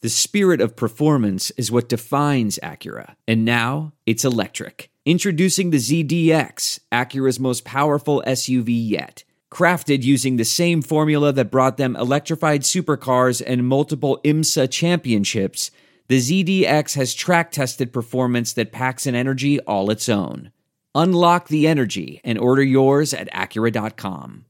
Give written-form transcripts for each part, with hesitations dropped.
The spirit of performance is what defines Acura. And now, it's electric. Introducing the ZDX, Acura's most powerful SUV yet. Crafted using the same formula that brought them electrified supercars and multiple IMSA championships, the ZDX has track-tested performance that packs an energy all its own. Unlock the energy and order yours at Acura.com.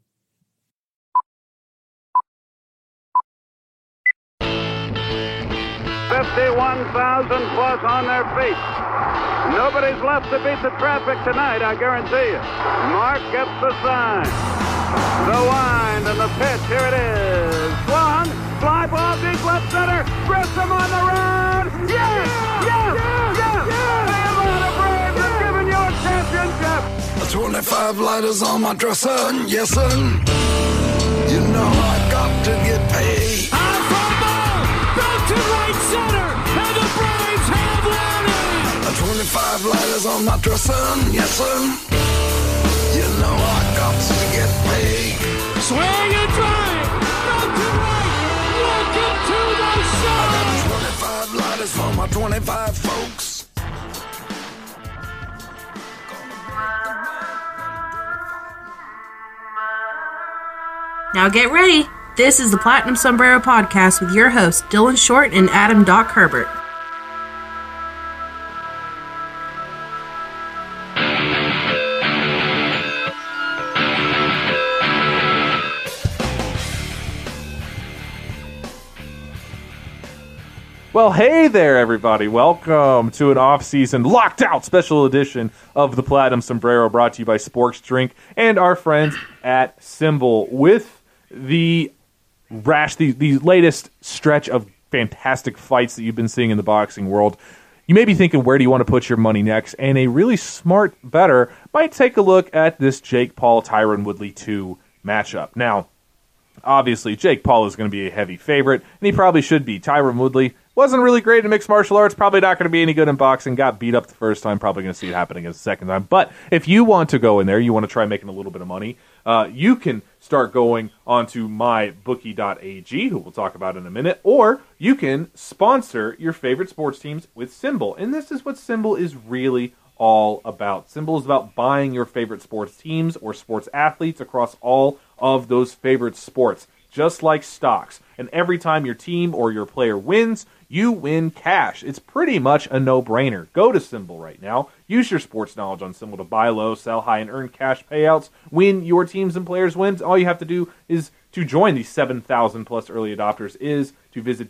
$51,000 plus on their feet. Nobody's left to beat the traffic tonight, I guarantee you. Mark gets the sign. The wind and the pitch, here it is. Swung, fly ball deep left center. Grissom on the run. Yes! Yes! Yes! The Atlanta Braves have given you a championship. 25 lighters on my dresser, yes sir. You know I got to get paid. Back to right center, and the Braves have won it! 25 lighters on my dresser, yes sir. You know I got to get paid. Swing and drive, back to right, welcome to the show! I got 25 lighters for my 25 folks. Now get ready. This is the Platinum Sombrero Podcast with your hosts, Dylan Short and Adam Doc Herbert. Well, hey there, everybody. Welcome to an off-season locked-out special edition of the Platinum Sombrero, brought to you by Sporks Drink and our friends at Symbol. With the latest stretch of fantastic fights that you've been seeing in the boxing world, you may be thinking, where do you want to put your money next? And a really smart bettor might take a look at this Jake Paul, Tyron Woodley 2 matchup. Now, obviously, Jake Paul is going to be a heavy favorite, and he probably should be. Tyron Woodley wasn't really great in mixed martial arts, probably not going to be any good in boxing, got beat up the first time, probably going to see it happening a second time. But if you want to go in there, you want to try making a little bit of money, you can start going onto mybookie.ag, who we'll talk about in a minute, or you can sponsor your favorite sports teams with Symbol. And this is what Symbol is really all about. Symbol is about buying your favorite sports teams or sports athletes across all of those favorite sports, just like stocks. And every time your team or your player wins, you win cash. It's pretty much a no-brainer. Go to Symbol right now. Use your sports knowledge on Symbol to buy low, sell high, and earn cash payouts when your teams and players win. All you have to do is to join the 7,000 plus early adopters is to visit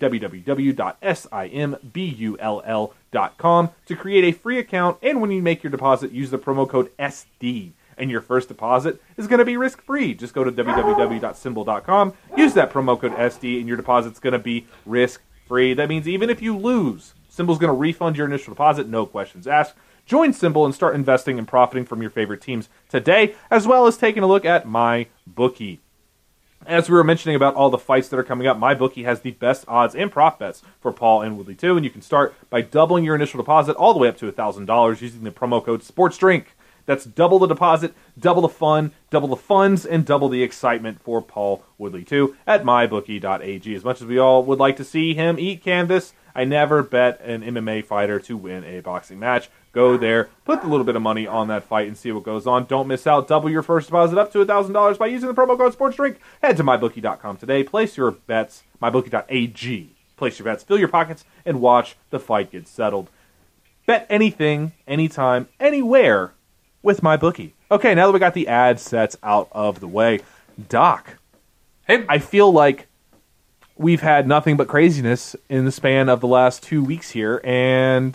www.simbull.com to create a free account. And when you make your deposit, use the promo code SD. And your first deposit is going to be risk-free. Just go to www.symbol.com, use that promo code SD, and your deposit's going to be risk-free. That means even if you lose, Symbol's going to refund your initial deposit, no questions asked. Join Symbol and start investing and profiting from your favorite teams today, as well as taking a look at MyBookie. As we were mentioning about all the fights that are coming up, MyBookie has the best odds and prop bets for Paul and Woodley 2, and you can start by doubling your initial deposit all the way up to $1,000 using the promo code SPORTSDRINK. That's double the deposit, double the fun, double the funds, and double the excitement for Paul Woodley 2 at mybookie.ag. As much as we all would like to see him eat canvas, I never bet an MMA fighter to win a boxing match. Go there, put a little bit of money on that fight, and see what goes on. Don't miss out. Double your first deposit up to $1,000 by using the promo code SPORTSDRINK. Head to mybookie.com today. Place your bets, mybookie.ag. Place your bets, fill your pockets, and watch the fight get settled. Bet anything, anytime, anywhere with MyBookie. Okay, now that we got the ad sets out of the way, Doc, hey, I feel like we've had nothing but craziness in the span of the last 2 weeks here, and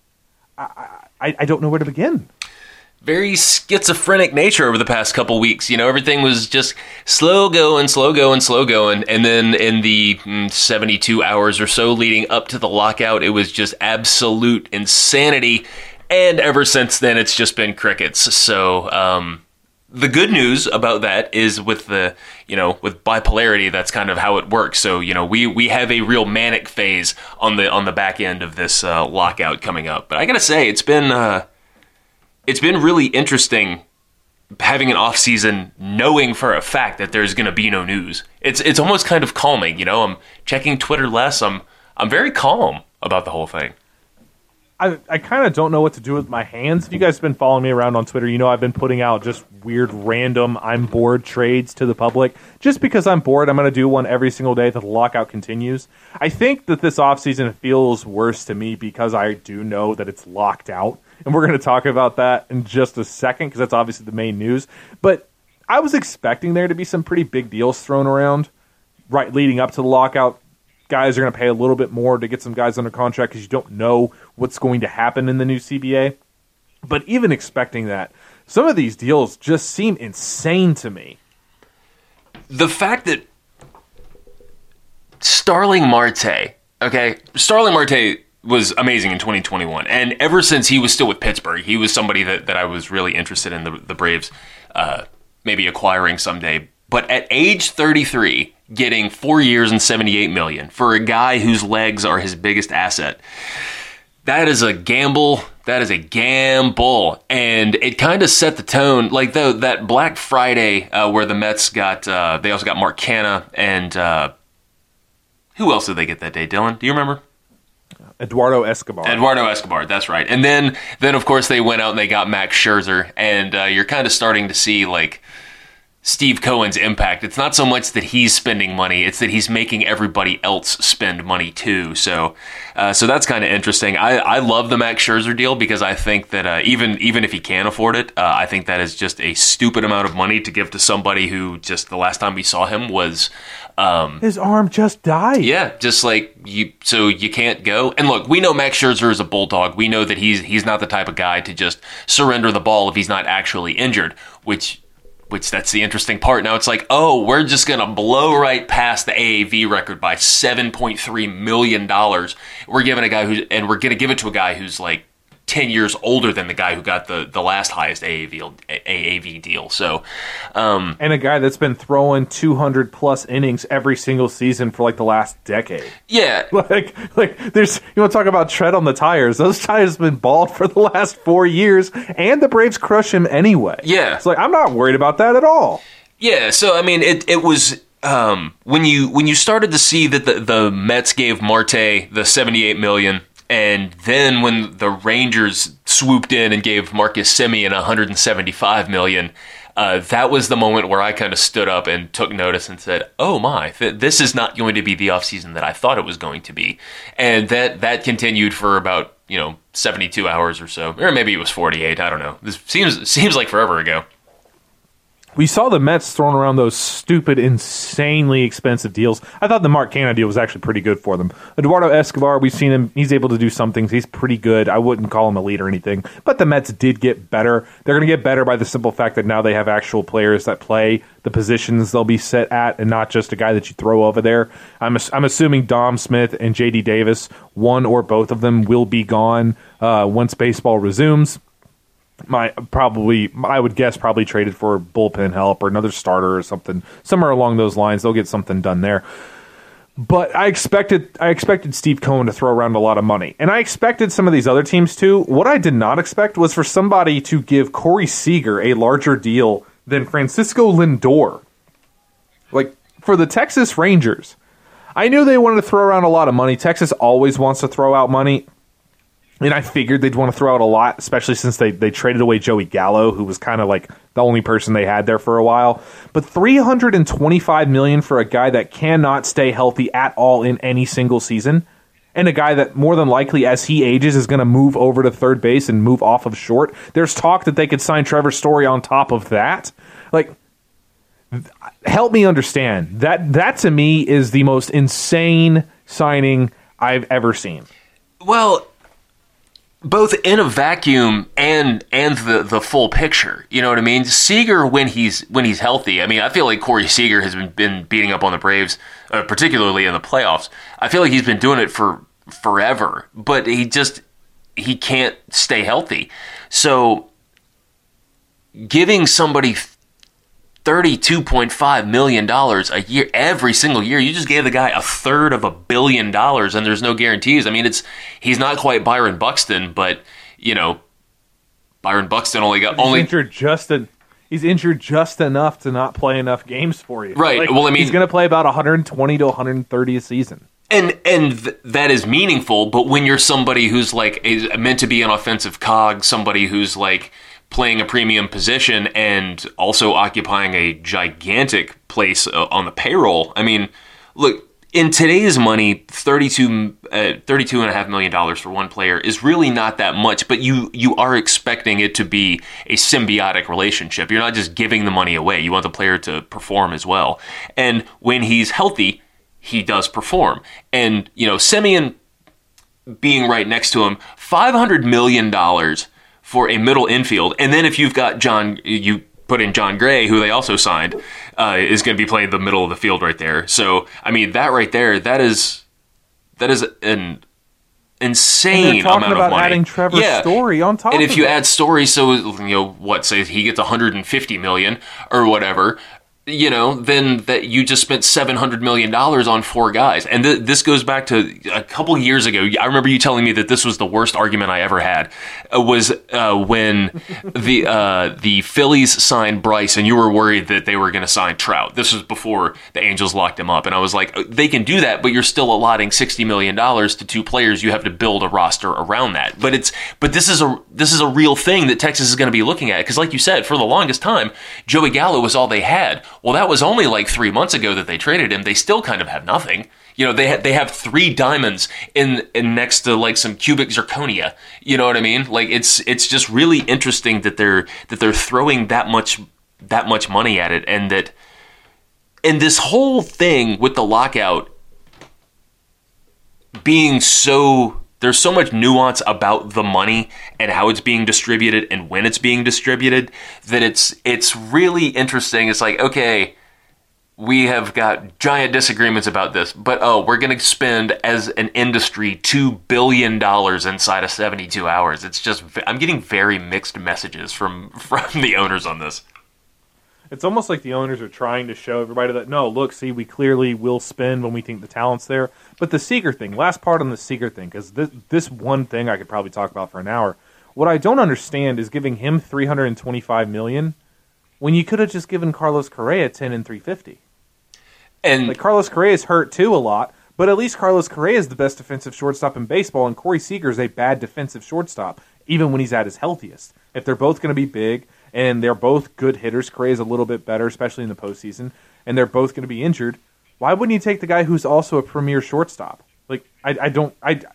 I don't know where to begin. Very schizophrenic nature over the past couple weeks. You know, everything was just slow going, and then in the 72 hours or so leading up to the lockout, it was just absolute insanity. And ever since then, it's just been crickets. So the good news about that is with with bipolarity, that's kind of how it works. So, we have a real manic phase on the back end of this lockout coming up. But I gotta say, it's been really interesting having an off season, knowing for a fact that there's gonna be no news. It's almost kind of calming. I'm checking Twitter less. I'm I'm very calm about the whole thing. I kind of don't know what to do with my hands. If you guys have been following me around on Twitter, you know I've been putting out just weird, random, I'm bored trades to the public. Just because I'm bored, I'm going to do one every single day that the lockout continues. I think that this offseason feels worse to me because I do know that it's locked out. And we're going to talk about that in just a second because that's obviously the main news. But I was expecting there to be some pretty big deals thrown around right leading up to the lockout. Guys are going to pay a little bit more to get some guys under contract because you don't know what's going to happen in the new CBA. But even expecting that, some of these deals just seem insane to me. The fact that Starling Marte was amazing in 2021. And ever since he was still with Pittsburgh, he was somebody that I was really interested in the Braves maybe acquiring someday. But at age 33, getting 4 years and $78 million for a guy whose legs are his biggest asset, that is a gamble. That is a gamble. And it kind of set the tone. Like that Black Friday where the Mets got, they also got Mark Canha and who else did they get that day, Dylan? Do you remember? Eduardo Escobar, that's right. And then of course they went out and they got Max Scherzer, and you're kind of starting to see like Steve Cohen's impact. It's not so much that he's spending money, it's that he's making everybody else spend money too. So that's kind of interesting. I love the Max Scherzer deal because I think that even if he can afford it, I think that is just a stupid amount of money to give to somebody who just the last time we saw him was his arm just died. Yeah, just like you can't go. And look, we know Max Scherzer is a bulldog. We know that he's not the type of guy to just surrender the ball if he's not actually injured, which that's the interesting part. Now it's like, oh, we're just going to blow right past the AAV record by $7.3 million. We're giving a guy and we're going to give it to a guy who's like 10 years older than the guy who got the last highest AAV deal. So, and a guy that's been throwing 200 plus innings every single season for like the last decade. Yeah. Like there's, you want to talk about tread on the tires. Those tires have been bald for the last 4 years and the Braves crush him anyway. Yeah. It's like, I'm not worried about that at all. Yeah. So, I mean, it was, when you started to see that the Mets gave Marte the $78 million, and then when the Rangers swooped in and gave Marcus Semien $175 million, that was the moment where I kind of stood up and took notice and said, oh my, this is not going to be the offseason that I thought it was going to be. And that continued for about 72 hours or so. Or maybe it was 48, I don't know. This seems like forever ago. We saw the Mets throwing around those stupid, insanely expensive deals. I thought the Mark Canha deal was actually pretty good for them. Eduardo Escobar, we've seen him. He's able to do some things. He's pretty good. I wouldn't call him a lead or anything. But the Mets did get better. They're going to get better by the simple fact that now they have actual players that play the positions they'll be set at and not just a guy that you throw over there. I'm assuming Dom Smith and J.D. Davis, one or both of them, will be gone once baseball resumes. I would guess probably traded for bullpen help or another starter or something, somewhere along those lines. They'll get something done there. But I expected Steve Cohen to throw around a lot of money, and I expected some of these other teams too. What I did not expect was for somebody to give Corey Seager a larger deal than Francisco Lindor. Like for the Texas Rangers, I knew they wanted to throw around a lot of money. Texas always wants to throw out money. And I figured they'd want to throw out a lot, especially since they traded away Joey Gallo, who was kind of like the only person they had there for a while. But $325 million for a guy that cannot stay healthy at all in any single season, and a guy that more than likely, as he ages, is going to move over to third base and move off of short. There's talk that they could sign Trevor Story on top of that. Like, help me understand. That to me is the most insane signing I've ever seen. Well, both in a vacuum and the full picture, you know what I mean? Seager when he's healthy. I mean, I feel like Corey Seager has been beating up on the Braves, particularly in the playoffs. I feel like he's been doing it for forever, but he can't stay healthy. So giving somebody $32.5 million a year, every single year. You just gave the guy $350 million, and there's no guarantees. I mean, he's not quite Byron Buxton, but Byron Buxton he's injured just enough to not play enough games for you. Right. Well, I mean, he's going to play about 120 to 130 a season. that is meaningful, but when you're somebody who's like is meant to be an offensive cog, somebody who's like playing a premium position and also occupying a gigantic place on the payroll. I mean, look, in today's money, $32.5 million for one player is really not that much, but you are expecting it to be a symbiotic relationship. You're not just giving the money away. You want the player to perform as well. And when he's healthy, he does perform. And, Semien being right next to him, $500 million for a middle infield. And then if you've got you put in John Gray, who they also signed, is going to be playing the middle of the field right there. So, I mean, that right there, that is an insane amount of money. About adding Trevor Story on top. And if you add Story, so say he gets $150 million or whatever, then that you just spent $700 million on four guys. And this goes back to a couple years ago. I remember you telling me that this was the worst argument I ever had, was when the Phillies signed Bryce and you were worried that they were going to sign Trout. This was before the Angels locked him up. And I was like, they can do that, but you're still allotting $60 million to two players. You have to build a roster around that. But this is a real thing that Texas is going to be looking at. Because like you said, for the longest time, Joey Gallo was all they had. Well, that was only like 3 months ago that they traded him. They still kind of have nothing. They have three diamonds in next to like some cubic zirconia. You know what I mean? Like it's just really interesting that they're throwing that much money at it, and this whole thing with the lockout being there's so much nuance about the money and how it's being distributed and when it's being distributed that it's really interesting. It's like, okay, we have got giant disagreements about this, but we're going to spend as an industry $2 billion inside of 72 hours. It's just, I'm getting very mixed messages from the owners on this. It's almost like the owners are trying to show everybody that, no, look, see, we clearly will spend when we think the talent's there. But the Seager thing, last part on the Seager thing, because this one thing I could probably talk about for an hour. What I don't understand is giving him $325 million when you could have just given Carlos Correa $10 and $350. And like Carlos Correa is hurt too a lot, but at least Carlos Correa is the best defensive shortstop in baseball, and Corey Seager is a bad defensive shortstop, even when he's at his healthiest. If they're both going to be big, and they're both good hitters, Correa's a little bit better, especially in the postseason, and they're both going to be injured, why wouldn't you take the guy who's also a premier shortstop? Like, I don't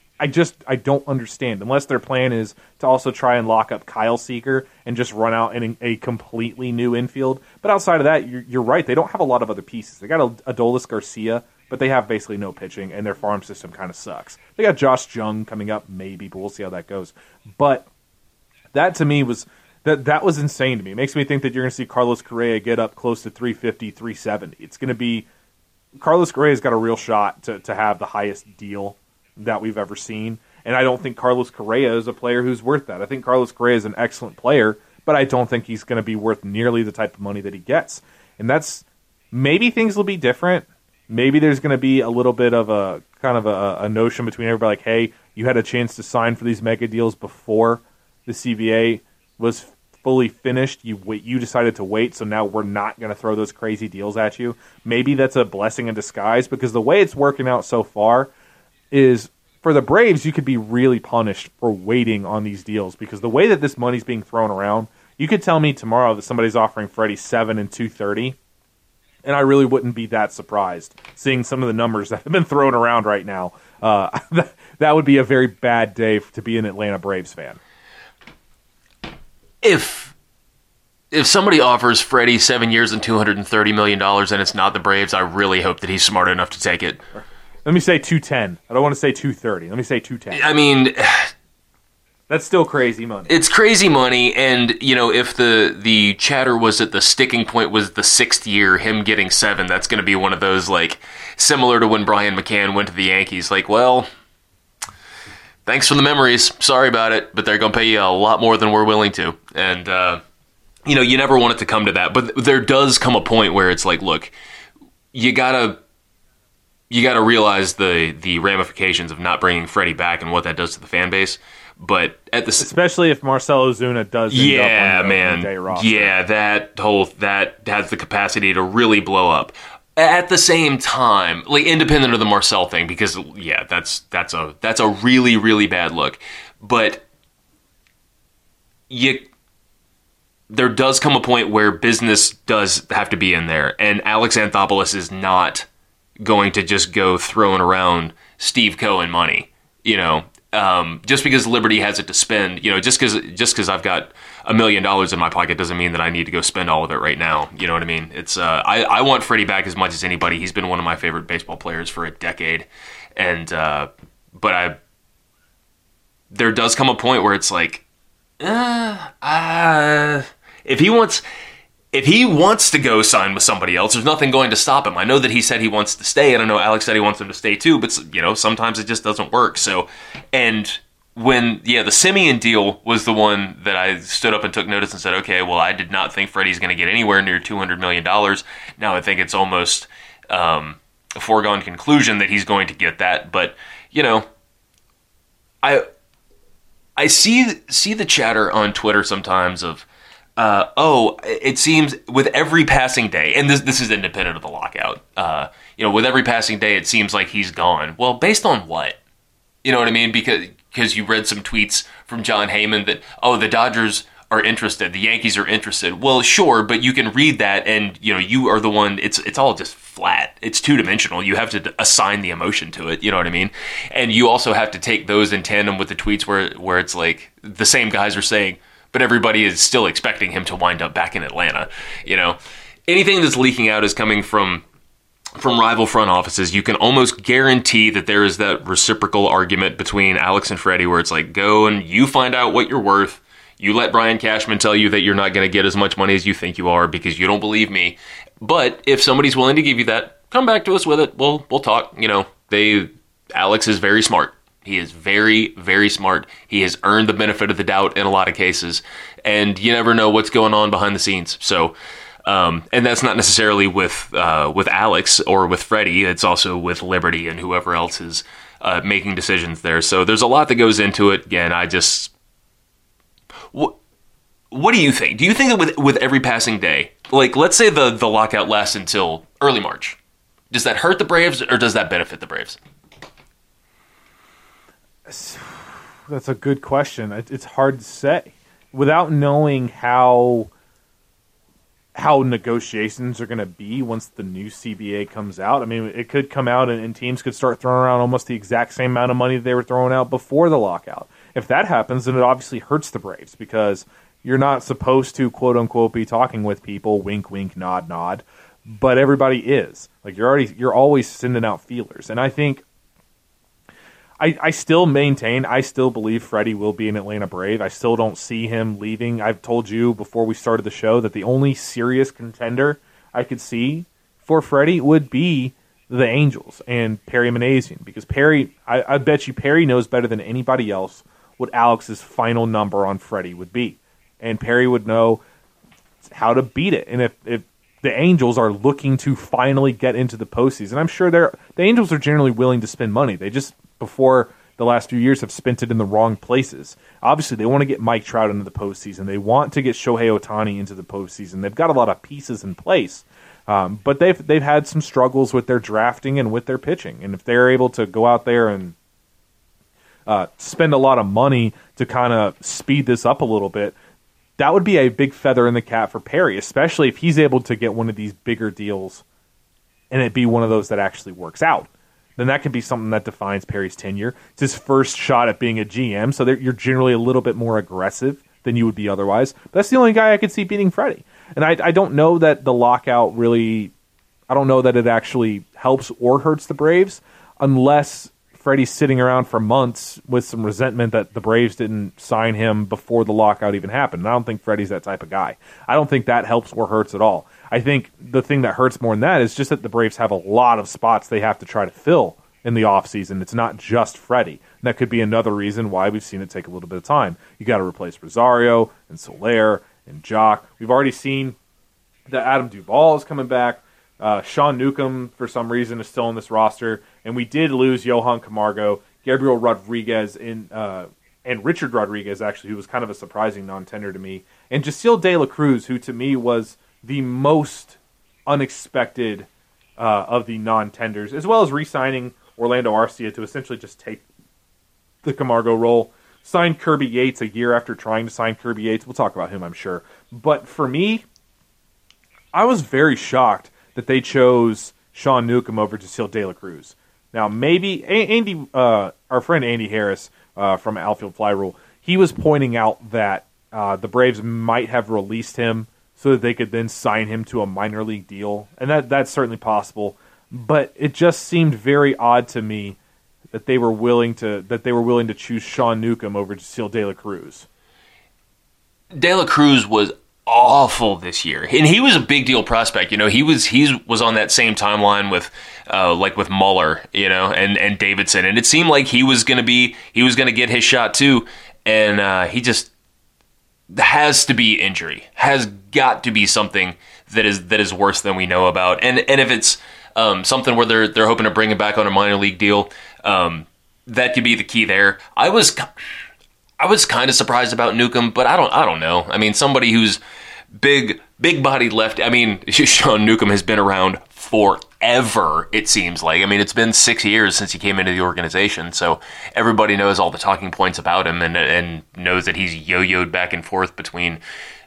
understand, unless their plan is to also try and lock up Kyle Seager and just run out in a completely new infield. But outside of that, you're right, they don't have a lot of other pieces. They got Adolis Garcia, but they have basically no pitching, and their farm system kind of sucks. They got Josh Jung coming up, maybe, but we'll see how that goes. But that, to me, was... That was insane to me. It makes me think that you're going to see Carlos Correa get up close to 350, 370. It's going to be... Carlos Correa's got a real shot to have the highest deal that we've ever seen. And I don't think Carlos Correa is a player who's worth that. I think Carlos Correa is an excellent player, but I don't think he's going to be worth nearly the type of money that he gets. And that's... Maybe things will be different. Maybe there's going to be a little bit of a kind of a notion between everybody like, hey, you had a chance to sign for these mega deals before the CBA was fully finished. You decided to wait, so now we're not going to throw those crazy deals at you. Maybe that's a blessing in disguise, because the way it's working out so far is, for the Braves, you could be really punished for waiting on these deals, because the way that this money's being thrown around, you could tell me tomorrow that somebody's offering Freddie $7 and $230, and I really wouldn't be that surprised, seeing some of the numbers that have been thrown around right now. That would be a very bad day to be an Atlanta Braves fan. If somebody offers Freddie 7 years and $230 million and it's not the Braves, I really hope that he's smart enough to take it. Let me say 210. I don't want to say 230. Let me say 210. I mean, that's still crazy money. It's crazy money, and if the chatter was that the sticking point was the 6th year, him getting 7, that's going to be one of those, like, similar to when Brian McCann went to the Yankees. Like, well, thanks for the memories. Sorry about it, but they're going to pay you a lot more than we're willing to. And, you never want it to come to that. But there does come a point where it's like, look, you gotta realize the ramifications of not bringing Freddie back and what that does to the fan base. But especially if Marcell Ozuna does end up on the day roster. Yeah, that has the capacity to really blow up. at the same time, like independent of the Marcel thing, because yeah, that's a really, really bad look. But there does come a point where business does have to be in there, and Alex Anthopoulos is not going to just go throwing around Steve Cohen money, just because Liberty has it to spend, just because I've got $1 million in my pocket doesn't mean that I need to go spend all of it right now. You know what I mean? It's I want Freddie back as much as anybody. He's been one of my favorite baseball players for a decade, and but there does come a point where it's like, if he wants to go sign with somebody else, there's nothing going to stop him. I know that he said he wants to stay, and I know Alex said he wants him to stay too, but sometimes it just doesn't work. So, and when, the Semien deal was the one that I stood up and took notice and said, okay, well, I did not think Freddie's going to get anywhere near $200 million. Now I think it's almost a foregone conclusion that he's going to get that. But, I see the chatter on Twitter sometimes of, it seems with every passing day, and this is independent of the lockout, with every passing day, it seems like he's gone. Well, based on what? You know what I mean? Because you read some tweets from John Heyman that, the Dodgers are interested, the Yankees are interested. Well, sure, but you can read that and, you are the one, it's all just flat. It's two-dimensional. You have to assign the emotion to it, you know what I mean? And you also have to take those in tandem with the tweets where it's like the same guys are saying, but everybody is still expecting him to wind up back in Atlanta. Anything that's leaking out is coming from rival front offices. You can almost guarantee that there is that reciprocal argument between Alex and Freddie where it's like, go and you find out what you're worth. You let Brian Cashman tell you that you're not going to get as much money as you think you are because you don't believe me. But if somebody's willing to give you that, come back to us with it. We'll talk. Alex is very smart. He is very, very smart. He has earned the benefit of the doubt in a lot of cases, and you never know what's going on behind the scenes. So, and that's not necessarily with Alex or with Freddie. It's also with Liberty and whoever else is making decisions there. So there's a lot that goes into it. Again, what do you think? Do you think that with every passing day, like let's say the lockout lasts until early March, does that hurt the Braves or does that benefit the Braves? That's a good question. It's hard to say without knowing how negotiations are going to be once the new CBA comes out. I mean, it could come out and teams could start throwing around almost the exact same amount of money they were throwing out before the lockout. If that happens, then it obviously hurts the Braves because you're not supposed to, quote unquote, be talking with people, wink, wink, nod, nod, but everybody is. Like you're always sending out feelers. And I think I still believe Freddie will be an Atlanta Brave. I still don't see him leaving. I've told you before we started the show that the only serious contender I could see for Freddie would be the Angels and Perry Minasian, because Perry, I bet you Perry knows better than anybody else what Alex's final number on Freddie would be. And Perry would know how to beat it. And if the Angels are looking to finally get into the postseason, I'm sure the Angels are generally willing to spend money. They just, before the last few years, have spent it in the wrong places. Obviously, they want to get Mike Trout into the postseason. They want to get Shohei Ohtani into the postseason. They've got a lot of pieces in place. But they've had some struggles with their drafting and with their pitching. And if they're able to go out there and spend a lot of money to kind of speed this up a little bit, that would be a big feather in the cap for Perry, especially if he's able to get one of these bigger deals and it be one of those that actually works out. Then that could be something that defines Perry's tenure. It's his first shot at being a GM, so you're generally a little bit more aggressive than you would be otherwise. But that's the only guy I could see beating Freddie. And I don't know that the lockout really, I don't know that it actually helps or hurts the Braves unless Freddie's sitting around for months with some resentment that the Braves didn't sign him before the lockout even happened. And I don't think Freddie's that type of guy. I don't think that helps or hurts at all. I think the thing that hurts more than that is just that the Braves have a lot of spots they have to try to fill in the offseason. It's not just Freddie. And that could be another reason why we've seen it take a little bit of time. You got to replace Rosario and Soler and Jock. We've already seen that Adam Duvall is coming back. Sean Newcomb, for some reason, is still on this roster. And we did lose Johan Camargo, Gabriel Rodriguez, and Richard Rodriguez, actually, who was kind of a surprising non-tender to me. And Jasil De La Cruz, who to me was the most unexpected of the non-tenders, as well as re-signing Orlando Arcia to essentially just take the Camargo role. Signed Kirby Yates a year after trying to sign Kirby Yates. We'll talk about him, I'm sure. But for me, I was very shocked that they chose Sean Newcomb over Jaceel De La Cruz. Now, maybe Andy, our friend Andy Harris from Outfield Fly Rule, he was pointing out that the Braves might have released him so that they could then sign him to a minor league deal, and that's certainly possible. But it just seemed very odd to me that they were willing to choose Sean Newcomb over Jaceel De La Cruz. De La Cruz was awful this year, and he was a big deal prospect. You know, he was on that same timeline with with Muller, you know, and Davidson, and it seemed like he was going to get his shot too, and he just has to be injury, has got to be something that is worse than we know about, and if it's something where they're hoping to bring him back on a minor league deal, that could be the key there. I was kind of surprised about Newcomb, but I don't know. I mean, somebody who's big-bodied left. I mean, Sean Newcomb has been around forever, it seems like. I mean, it's been 6 years since he came into the organization, so everybody knows all the talking points about him and knows that he's yo-yoed back and forth between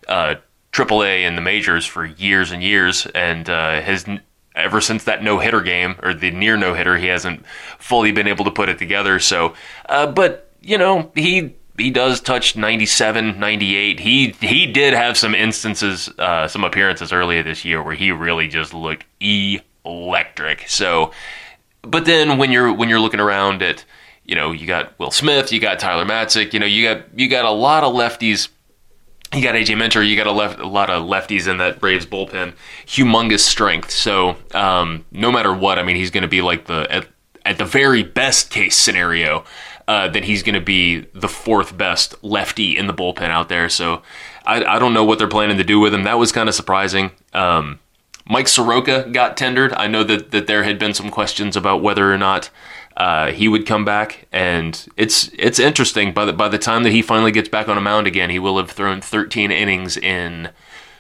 AAA and the majors for years and years, and has ever since that no-hitter game, or the near no-hitter, he hasn't fully been able to put it together. So, but, you know, he does touch 97, 98. He did have some instances, some appearances earlier this year where he really just looked electric. So, but then when you're looking around at, you know, you got Will Smith, you got Tyler Matzik, you know, you got a lot of lefties. You got AJ Minter, you got a lot of lefties in that Braves bullpen. Humongous strength. So no matter what, I mean, he's going to be like at the very best case scenario, that he's going to be the fourth best lefty in the bullpen out there. So I don't know what they're planning to do with him. That was kind of surprising. Mike Soroka got tendered. I know that there had been some questions about whether or not he would come back, and it's interesting. By the time that he finally gets back on a mound again, he will have thrown 13 innings in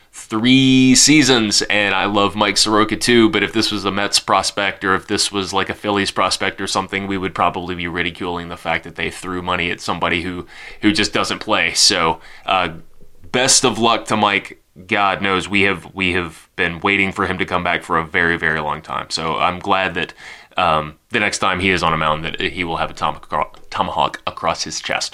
3 seasons, and I love Mike Soroka too, but if this was a Mets prospect or if this was like a Phillies prospect or something, we would probably be ridiculing the fact that they threw money at somebody who just doesn't play. So best of luck to Mike. God knows we have been waiting for him to come back for a very, very long time. So I'm glad that the next time he is on a mound that he will have a tomahawk across his chest.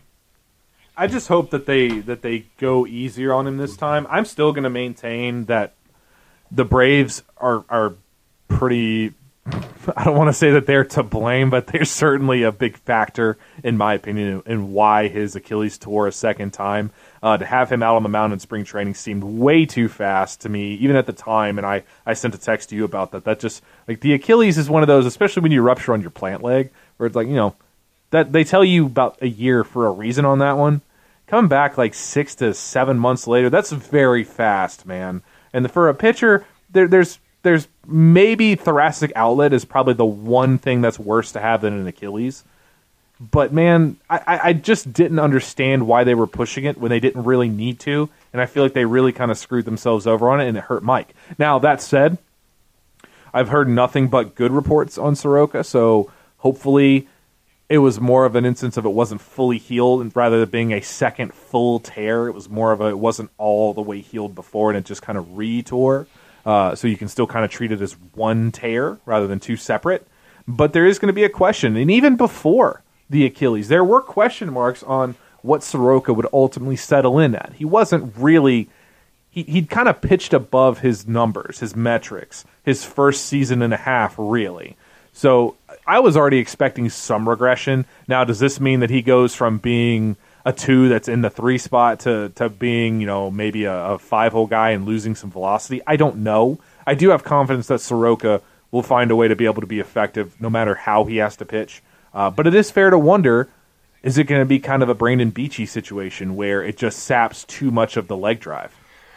I just hope that they go easier on him this time. I'm still going to maintain that the Braves are pretty. I don't want to say that they're to blame, but they're certainly a big factor, in my opinion, in why his Achilles tore a second time. To have him out on the mound in spring training seemed way too fast to me, even at the time, and I sent a text to you about that. That just, like, the Achilles is one of those, especially when you rupture on your plant leg, where it's like, you know, that they tell you about a year for a reason on that one. Come back like 6 to 7 months later, that's very fast, man. And for a pitcher, there's maybe thoracic outlet is probably the one thing that's worse to have than an Achilles. But, man, I just didn't understand why they were pushing it when they didn't really need to, and I feel like they really kind of screwed themselves over on it, and it hurt Mike. Now, that said, I've heard nothing but good reports on Soroka, so hopefully it was more of an instance of it wasn't fully healed, and rather than being a second full tear, it was more of it wasn't all the way healed before, and it just kind of re-tore. So you can still kind of treat it as one tear rather than two separate. But there is going to be a question, and even before the Achilles, there were question marks on what Soroka would ultimately settle in at. He wasn't really... He'd kind of pitched above his numbers, his metrics, his first season and a half, really. So I was already expecting some regression. Now, does this mean that he goes from being a 2 that's in the 3 spot to being, you know, maybe a 5-hole guy and losing some velocity? I don't know. I do have confidence that Soroka will find a way to be able to be effective no matter how he has to pitch. But it is fair to wonder, is it going to be kind of a Brandon Beachy situation where it just saps too much of the leg drive?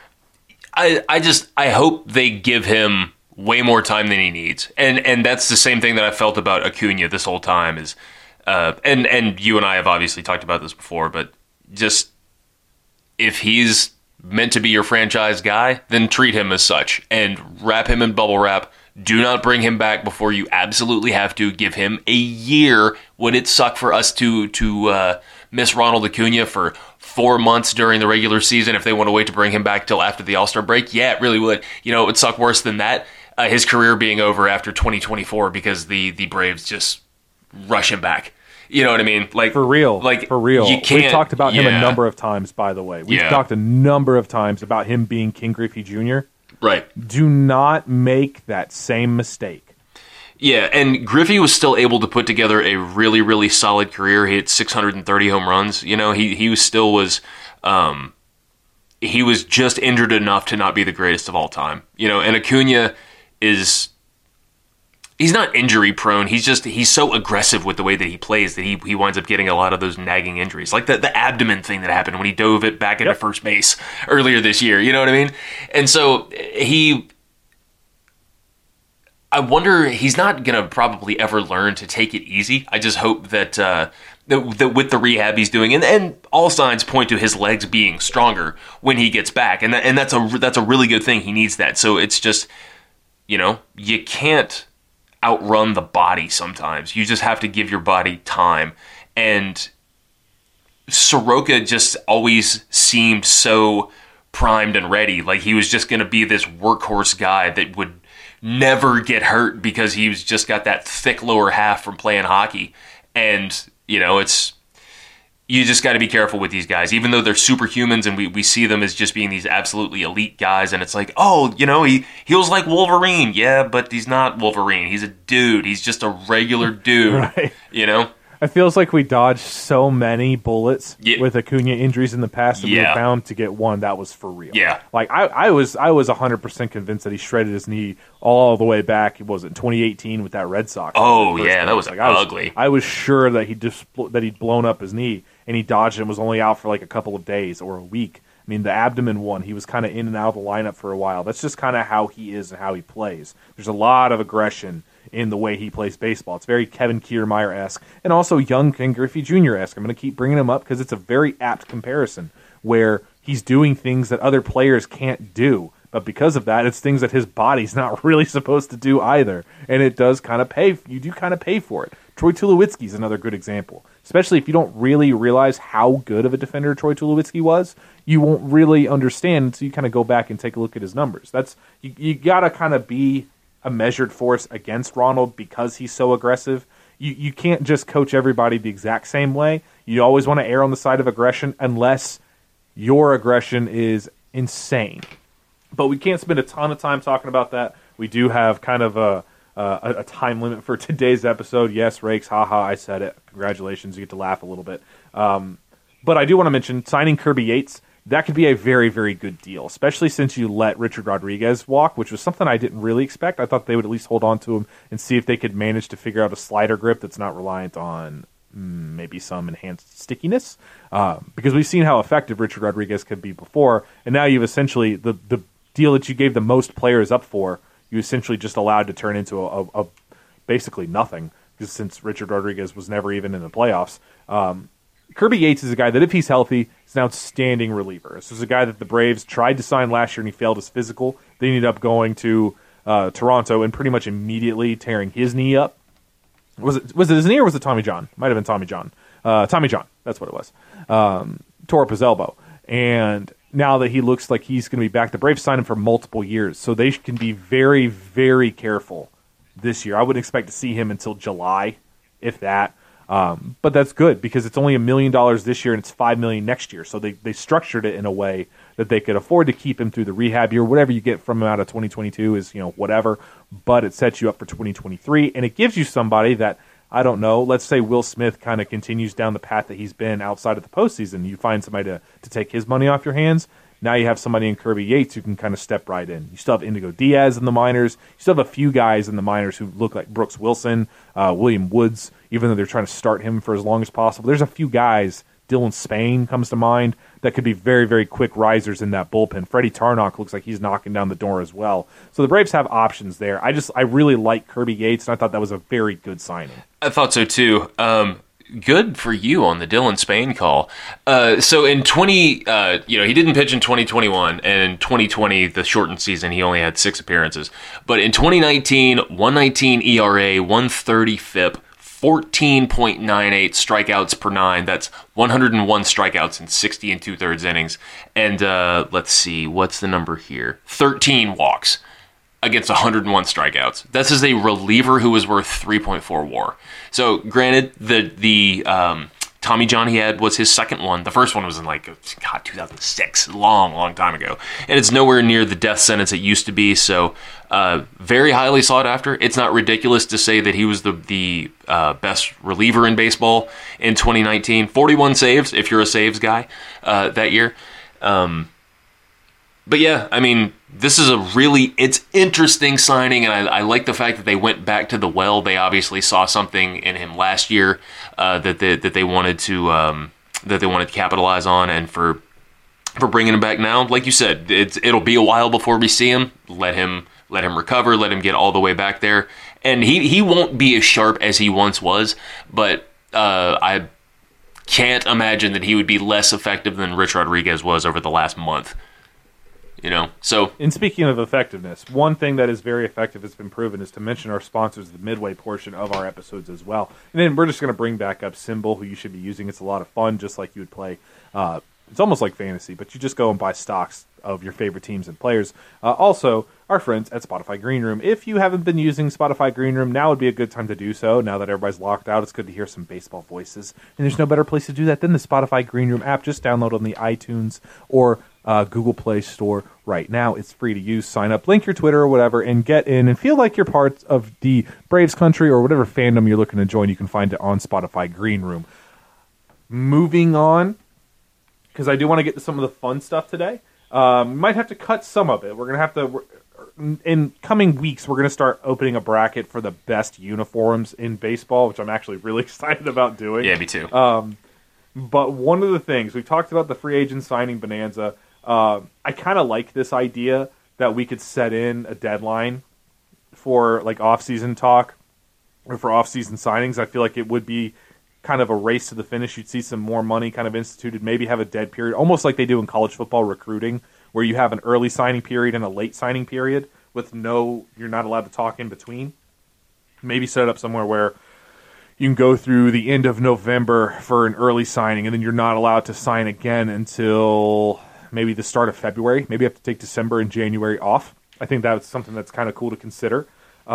I hope they give him way more time than he needs. And that's the same thing that I felt about Acuna this whole time is, and you and I have obviously talked about this before, but just if he's meant to be your franchise guy, then treat him as such and wrap him in bubble wrap. Do not bring him back before you absolutely have to. Give him a year. Would it suck for us to miss Ronald Acuna for 4 months during the regular season if they want to wait to bring him back till after the All-Star break? Yeah, it really would. You know, it would suck worse than that. His career being over after 2024 because the Braves just rush him back. You know what I mean? Like for real. You can't, We've talked about him a number of times, by the way. We've talked a number of times about him being King Griffey Jr. Right. Do not make that same mistake. Yeah, and Griffey was still able to put together a really, really solid career. He had 630 home runs. You know, he was he was just injured enough to not be the greatest of all time. You know, and Acuna he's not injury prone. He's so aggressive with the way that he plays that he winds up getting a lot of those nagging injuries, like the abdomen thing that happened when he dove it back into first base earlier this year. You know what I mean? And so I wonder, he's not going to probably ever learn to take it easy. I just hope that that with the rehab he's doing, and all signs point to his legs being stronger when he gets back, and that's a really good thing. He needs that. So it's just, you know, you can't outrun the body sometimes. You just have to give your body time. And Soroka just always seemed so primed and ready, like he was just going to be this workhorse guy that would never get hurt because he's just got that thick lower half from playing hockey. And, you know, you just got to be careful with these guys, even though they're superhumans and we see them as just being these absolutely elite guys. And it's like, oh, you know, he was like Wolverine. Yeah, but he's not Wolverine. He's a dude. He's just a regular dude, right. You know? It feels like we dodged so many bullets with Acuna injuries in the past that we were bound to get one that was for real. Yeah. Like, I was 100% convinced that he shredded his knee all the way back, was it 2018 with that Red Sox? Oh, yeah, that was like, ugly. I was sure that he'd blown up his knee, and he dodged it and was only out for like a couple of days or a week. I mean, the abdomen one, he was kind of in and out of the lineup for a while. That's just kind of how he is and how he plays. There's a lot of aggression in the way he plays baseball. It's very Kevin Kiermaier-esque and also young King Griffey Jr.-esque. I'm going to keep bringing him up because it's a very apt comparison where he's doing things that other players can't do. But because of that, it's things that his body's not really supposed to do either. And it does kind of pay. You do kind of pay for it. Troy Tulowitzki's another good example. Especially if you don't really realize how good of a defender Troy Tulowitzki was, you won't really understand until you kind of go back and take a look at his numbers. You got to kind of be a measured force against Ronald because he's so aggressive. You can't just coach everybody the exact same way. You always want to err on the side of aggression unless your aggression is insane. But we can't spend a ton of time talking about that. We do have kind of a time limit for today's episode. Yes, Rakes, haha, I said it. Congratulations, you get to laugh a little bit. But I do want to mention signing Kirby Yates. That could be a very, very good deal, especially since you let Richard Rodriguez walk, which was something I didn't really expect. I thought they would at least hold on to him and see if they could manage to figure out a slider grip that's not reliant on maybe some enhanced stickiness. Because we've seen how effective Richard Rodriguez could be before, and now you've essentially, the deal that you gave the most players up for, you essentially just allowed to turn into a basically nothing, because since Richard Rodriguez was never even in the playoffs. Kirby Yates is a guy that, if he's healthy, is an outstanding reliever. This was a guy that the Braves tried to sign last year and he failed his physical. They ended up going to Toronto and pretty much immediately tearing his knee up. Was it his knee or was it Tommy John? Might have been Tommy John. Tommy John, that's what it was. Tore up his elbow. And now that he looks like he's going to be back, the Braves signed him for multiple years. So they can be very, very careful this year. I wouldn't expect to see him until July, if that. But that's good because it's only $1 million this year and it's $5 million next year. So they structured it in a way that they could afford to keep him through the rehab year. Whatever you get from him out of 2022 is, whatever. But it sets you up for 2023, and it gives you somebody that, I don't know, let's say Will Smith kind of continues down the path that he's been outside of the postseason. You find somebody to take his money off your hands. Now you have somebody in Kirby Yates who can kind of step right in. You still have Indigo Diaz in the minors. You still have a few guys in the minors who look like Brooks Wilson, William Woods, even though they're trying to start him for as long as possible. There's a few guys, Dylan Spain comes to mind, that could be very, very quick risers in that bullpen. Freddie Tarnok looks like he's knocking down the door as well. So the Braves have options there. I really like Kirby Yates, and I thought that was a very good signing. I thought so too. Good for you on the Dylan Spain call. So in he didn't pitch in 2021, and in 2020, the shortened season, he only had 6 appearances. But in 2019, 119 ERA, 130 FIP, 14.98 strikeouts per 9. That's 101 strikeouts in 60 2/3 innings. And let's see, what's the number here? 13 walks against 101 strikeouts. This is a reliever who was worth 3.4 WAR. So, granted, the Tommy John he had was his second one. The first one was in 2006, long time ago. And it's nowhere near the death sentence it used to be, so very highly sought after. It's not ridiculous to say that he was the best reliever in baseball in 2019. 41 saves, if you're a saves guy, that year. But yeah, I mean, this is it's interesting signing, and I like the fact that they went back to the well. They obviously saw something in him last year that they wanted to capitalize on, and for bringing him back now, like you said, it'll be a while before we see him. Let him recover, let him get all the way back there, and he won't be as sharp as he once was, but I can't imagine that he would be less effective than Rich Rodriguez was over the last month. So. And speaking of effectiveness, one thing that is very effective has been proven is to mention our sponsors, the midway portion of our episodes as well. And then we're just going to bring back up Symbol, who you should be using. It's a lot of fun, just like you would play. It's almost like fantasy, but you just go and buy stocks of your favorite teams and players. Also, our friends at Spotify Green Room. If you haven't been using Spotify Green Room, now would be a good time to do so. Now that everybody's locked out, it's good to hear some baseball voices. And there's no better place to do that than the Spotify Green Room app. Just download on the iTunes or Google Play Store right now. It's free to use. Sign up, link your Twitter or whatever, and get in and feel like you're part of the Braves country or whatever fandom you're looking to join. You can find it on Spotify Green Room. Moving on, because I do want to get to some of the fun stuff today. We might have to cut some of it. We're going to have to, in coming weeks, we're going to start opening a bracket for the best uniforms in baseball, which I'm actually really excited about doing. Yeah, me too. But one of the things, we've talked about the free agent signing bonanza. I kind of like this idea that we could set in a deadline for off-season talk or for off-season signings. I feel like it would be kind of a race to the finish. You'd see some more money kind of instituted, maybe have a dead period, almost like they do in college football recruiting, where you have an early signing period and a late signing period with you're not allowed to talk in between. Maybe set it up somewhere where you can go through the end of November for an early signing, and then you're not allowed to sign again until maybe the start of February. Maybe you have to take December and January off. I think that's something that's kind of cool to consider.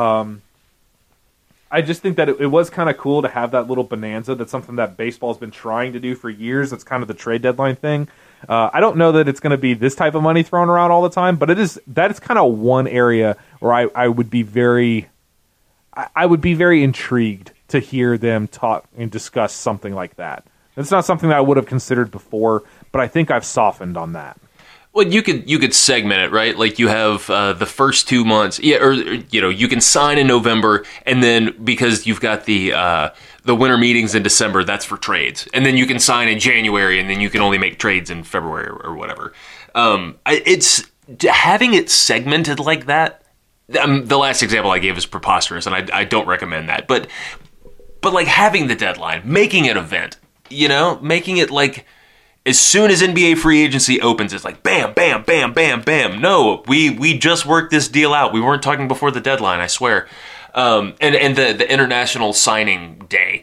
I just think that it was kind of cool to have that little bonanza. That's something that baseball's been trying to do for years. That's kind of the trade deadline thing. I don't know that it's going to be this type of money thrown around all the time, but that is kind of one area where I would be very intrigued to hear them talk and discuss something like that. It's not something that I would have considered before, but I think I've softened on that. Well, you could segment it, right? Like you have the first 2 months, or you can sign in November, and then because you've got the winter meetings in December, that's for trades, and then you can sign in January, and then you can only make trades in February or whatever. It's having it segmented like that. The last example I gave is preposterous, and I don't recommend that. But like having the deadline, making it event, making it like. As soon as NBA free agency opens, it's like bam, bam, bam, bam, bam. No, we just worked this deal out. We weren't talking before the deadline, I swear. And the International Signing Day,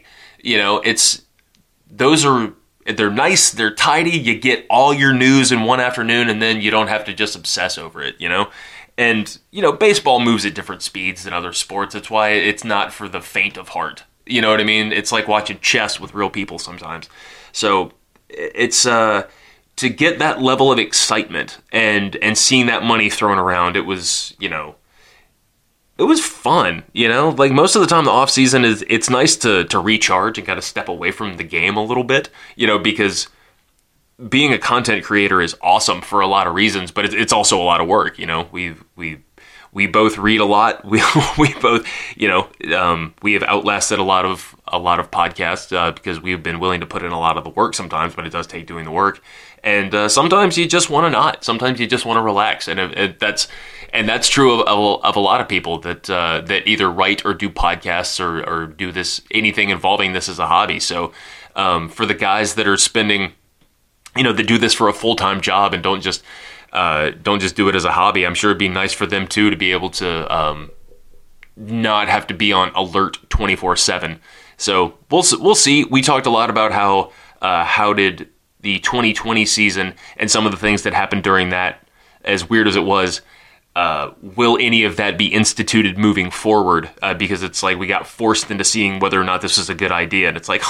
they're nice, they're tidy. You get all your news in one afternoon, and then you don't have to just obsess over it, And baseball moves at different speeds than other sports. That's why it's not for the faint of heart. You know what I mean? It's like watching chess with real people sometimes. So. It's to get that level of excitement and seeing that money thrown around. It was it was fun. Like most of the time, the off season it's nice to recharge and kind of step away from the game a little bit. Because being a content creator is awesome for a lot of reasons, but it's also a lot of work. We We both read a lot. We both, we have outlasted a lot of podcasts because we have been willing to put in a lot of the work sometimes, but it does take doing the work. And sometimes you just want to not. Sometimes you just want to relax, and that's true of a lot of people that either write or do podcasts or do anything involving this as a hobby. So for the guys that are spending, that do this for a full-time job and don't just do it as a hobby, I'm sure it'd be nice for them too to be able to not have to be on alert 24/7. So we'll see. We talked a lot about how did the 2020 season and some of the things that happened during that, as weird as it was, will any of that be instituted moving forward? Because it's like we got forced into seeing whether or not this is a good idea, and it's like,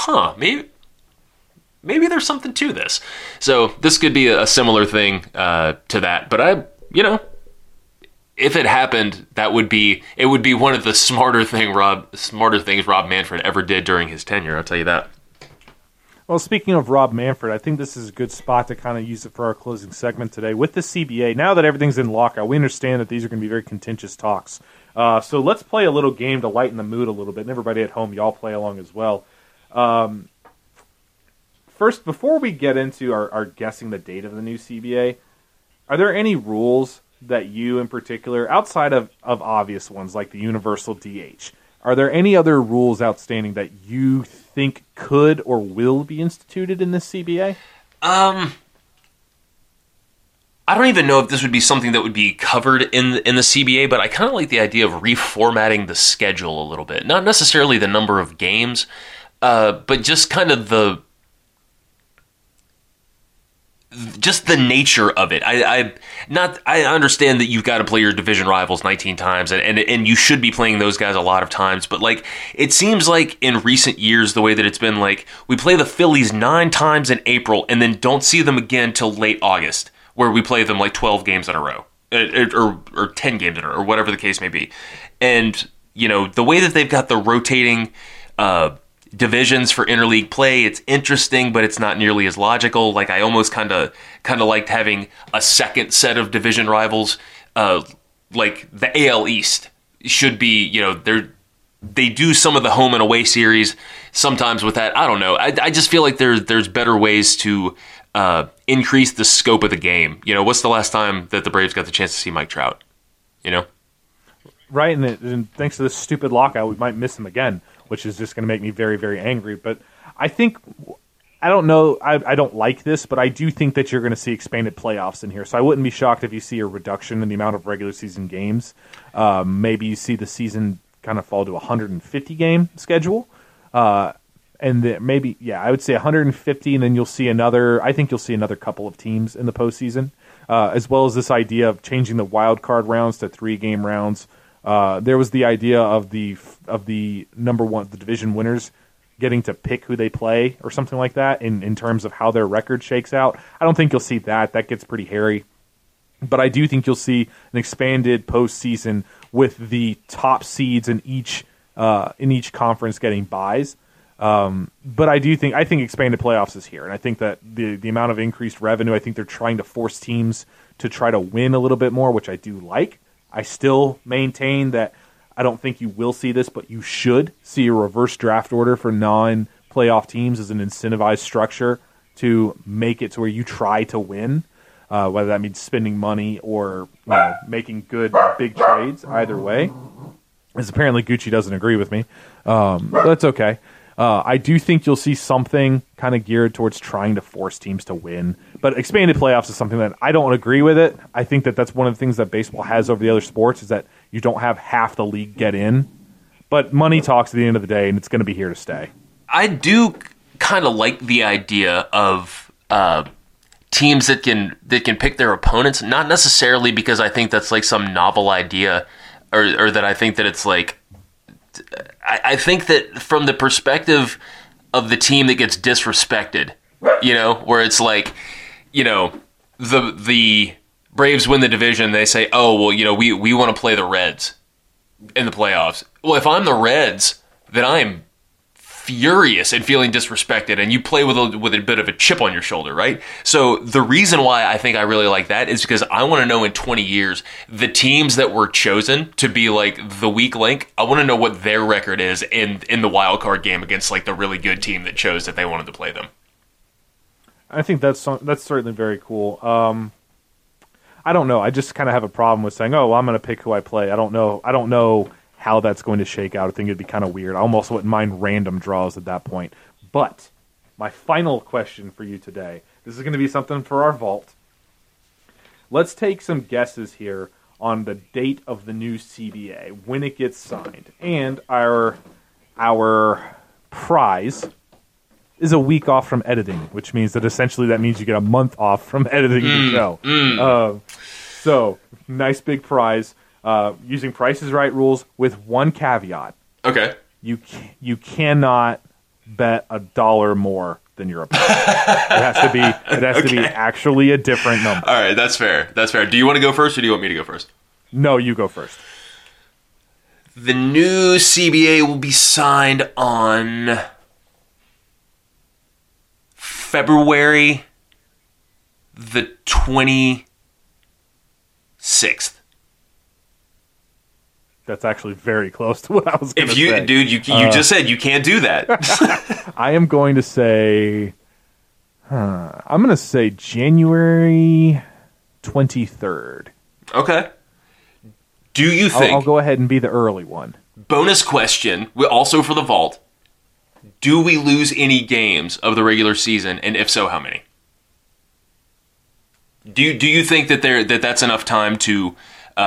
maybe there's something to this. So this could be a similar thing to that. But if it happened, it would be one of the smarter things Rob Manfred ever did during his tenure. I'll tell you that. Well, speaking of Rob Manfred, I think this is a good spot to kind of use it for our closing segment today. With the CBA, now that everything's in lockout, we understand that these are going to be very contentious talks. So let's play a little game to lighten the mood a little bit, and everybody at home, y'all play along as well. First, before we get into our guessing the date of the new CBA, are there any rules that you in particular, outside of obvious ones like the universal DH, are there any other rules outstanding that you think could or will be instituted in this CBA? I don't even know if this would be something that would be covered in the CBA, but I kind of like the idea of reformatting the schedule a little bit. Not necessarily the number of games, but just kind of the nature of it. I understand that you've got to play your division rivals 19 times, and you should be playing those guys a lot of times, but like it seems like in recent years the way that it's been, like we play the Phillies 9 times in April and then don't see them again till late August, where we play them like 12 games in a row or 10 games in a row, or whatever the case may be. And the way that they've got the rotating divisions for interleague play, it's interesting, but it's not nearly as logical. Like I almost kind of liked having a second set of division rivals. Like the AL East should be, they do some of the home and away series sometimes with that. I don't know. I just feel like there's better ways to increase the scope of the game. What's the last time that the Braves got the chance to see Mike Trout? Right, and thanks to this stupid lockout, we might miss him again, which is just going to make me very, very angry. But I think, I don't know, I don't like this, but I do think that you're going to see expanded playoffs in here. So I wouldn't be shocked if you see a reduction in the amount of regular season games. Maybe you see the season kind of fall to a 150-game schedule. And maybe, I would say 150, and then you'll see another couple of teams in the postseason, as well as this idea of changing the wild card rounds to 3-game rounds. There was the idea of the number one, the division winners getting to pick who they play or something like that in terms of how their record shakes out. I don't think you'll see that. That gets pretty hairy. But I do think you'll see an expanded postseason with the top seeds in each conference getting buys. But I think expanded playoffs is here, and I think that the amount of increased revenue, I think they're trying to force teams to try to win a little bit more, which I do like. I still maintain that I don't think you will see this, but you should see a reverse draft order for non-playoff teams as an incentivized structure to make it to where you try to win, whether that means spending money or making good big trades. Either way, as apparently Gucci doesn't agree with me, but that's okay. I do think you'll see something kind of geared towards trying to force teams to win. But expanded playoffs is something that I don't agree with it. I think that that's one of the things that baseball has over the other sports is that you don't have half the league get in. But money talks at the end of the day, and it's going to be here to stay. I do kind of like the idea of teams that can pick their opponents, not necessarily because I think that's like some novel idea or that I think that it's like... I think that from the perspective of the team that gets disrespected, where it's like, the Braves win the division, they say, oh, well, we want to play the Reds in the playoffs. Well, if I'm the Reds, then I'm furious and feeling disrespected, and you play with a bit of a chip on your shoulder, right? So the reason why I think I really like that is because I want to know in 20 years, the teams that were chosen to be like the weak link, I want to know what their record is in the wild card game against like the really good team that chose that they wanted to play them. I think that's certainly very cool. I don't know. I just kind of have a problem with saying, "Oh, well, I'm going to pick who I play." I don't know how that's going to shake out. I think it'd be kind of weird. I almost wouldn't mind random draws at that point. But my final question for you today, this is going to be something for our vault. Let's take some guesses here on the date of the new CBA, when it gets signed. And our prize is a week off from editing, which means that essentially that means you get a month off from editing the show. So, nice big prize. Using Price is Right rules with one caveat. Okay. You cannot bet $1 more than your opponent. It has to be actually a different number. All right, that's fair. Do you want to go first, or do you want me to go first? No, you go first. The new CBA will be signed on February the 26th. That's actually very close to what I was going to say. Dude, you just said you can't do that. I am going to say, I'm going to say January 23rd. Okay. Do you think... I'll go ahead and be the early one. Bonus question, also for the vault. Do we lose any games of the regular season, and if so, how many? Do you think that that's enough time to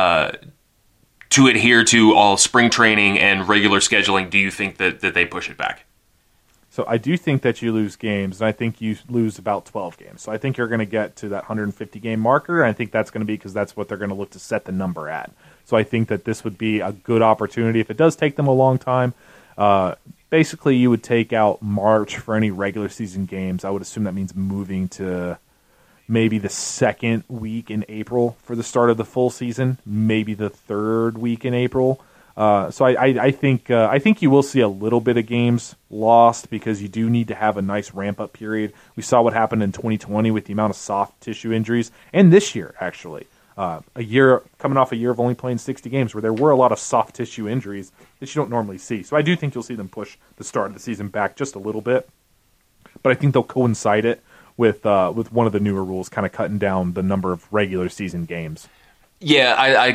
adhere to all spring training and regular scheduling? Do you think that they push it back? So I do think that you lose games, and I think you lose about 12 games. So I think you're going to get to that 150-game marker, and I think that's going to be because that's what they're going to look to set the number at. So I think that this would be a good opportunity. If it does take them a long time, basically you would take out March for any regular season games. I would assume that means moving to maybe the second week in April for the start of the full season, maybe the third week in April. So I think you will see a little bit of games lost because you do need to have a nice ramp-up period. We saw what happened in 2020 with the amount of soft tissue injuries, and this year, actually. Coming off a year of only playing 60 games where there were a lot of soft tissue injuries that you don't normally see. So I do think you'll see them push the start of the season back just a little bit. But I think they'll coincide it with one of the newer rules, kind of cutting down the number of regular season games. Yeah,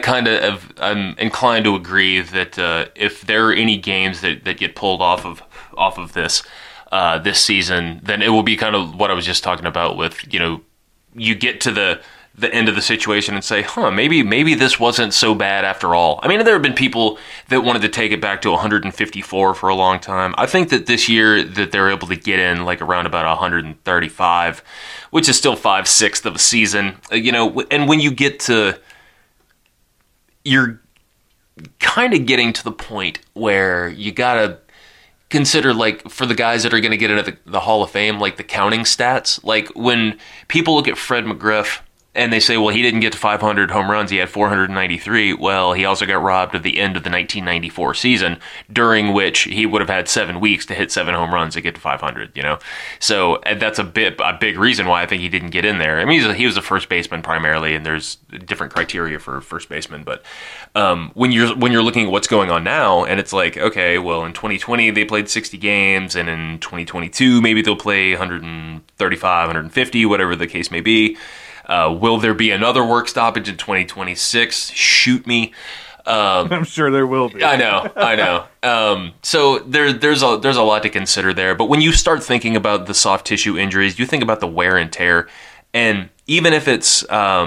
I'm inclined to agree that if there are any games that get pulled off of this season, then it will be kind of what I was just talking about with, you get to the end of the situation and say, maybe this wasn't so bad after all. I mean, there have been people that wanted to take it back to 154 for a long time. I think that this year that they're able to get in like around about 135, which is still 5/6 of a season, and when you get to, you're kind of getting to the point where you gotta consider, like, for the guys that are going to get into the Hall of Fame, like the counting stats, like when people look at Fred McGriff and they say, well, he didn't get to 500 home runs, he had 493. Well, he also got robbed of the end of the 1994 season, during which he would have had 7 weeks to hit 7 home runs to get to 500, So that's a big reason why I think he didn't get in there. I mean, he was a first baseman primarily, and there's different criteria for first baseman. But when you're looking at what's going on now, and it's like, okay, well, in 2020 they played 60 games, and in 2022 maybe they'll play 135, 150, whatever the case may be. Will there be another work stoppage in 2026? Shoot me. I'm sure there will be. I know. So there's a lot to consider there. But when you start thinking about the soft tissue injuries, you think about the wear and tear. And even if it's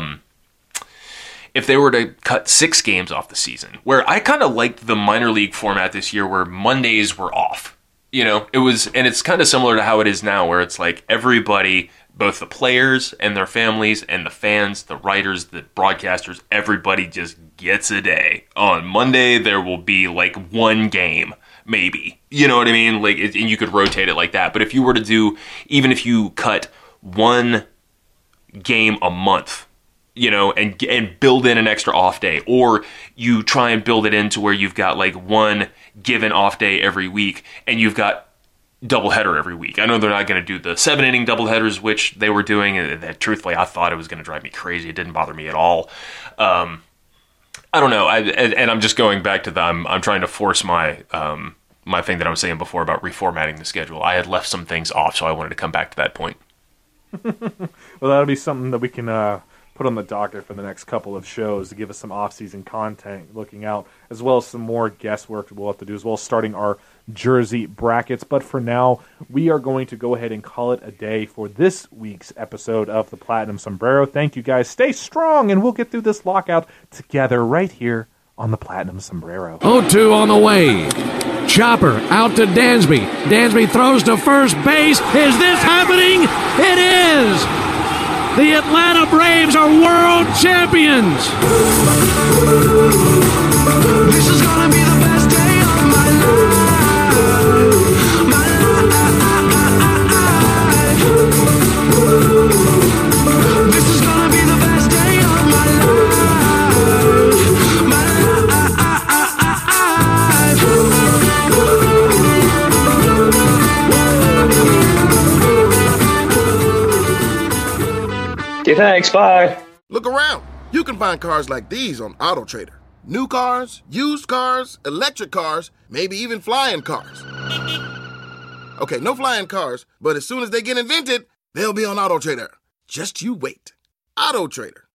if they were to cut 6 games off the season, where I kind of liked the minor league format this year, where Mondays were off. It's kind of similar to how it is now, where it's like everybody, both the players and their families and the fans, the writers, the broadcasters, everybody just gets a day. On Monday, there will be like 1 game, maybe. You know what I mean? Like, and you could rotate it like that. But if you were to do, even if you cut 1 game a month, and build in an extra off day, or you try and build it into where you've got like 1 given off day every week, and you've got doubleheader every week. I know they're not going to do the 7-inning doubleheaders, which they were doing, and that truthfully I thought it was going to drive me crazy. It didn't bother me at all. I don't know. And I'm just going back to I'm trying to force my my thing that I was saying before about reformatting the schedule. I had left some things off, so I wanted to come back to that point. Well, that'll be something that we can put on the docket for the next couple of shows to give us some off-season content looking out, as well as some more guesswork we'll have to do, as well as starting our jersey brackets. But for now, we are going to go ahead and call it a day for this week's episode of the Platinum Sombrero. Thank you, guys. Stay strong, and we'll get through this lockout together right here on the Platinum Sombrero. 0-2 on the way. Chopper out to Dansby. Dansby throws to first base. Is this happening? It is! The Atlanta Braves are world champions! This is gonna be the best day of my life. My life. This is gonna be the best day of my life. My life. Okay, thanks. Bye. Look around. You can find cars like these on AutoTrader. New cars, used cars, electric cars, maybe even flying cars. Okay, no flying cars, but as soon as they get invented, they'll be on AutoTrader. Just you wait. AutoTrader.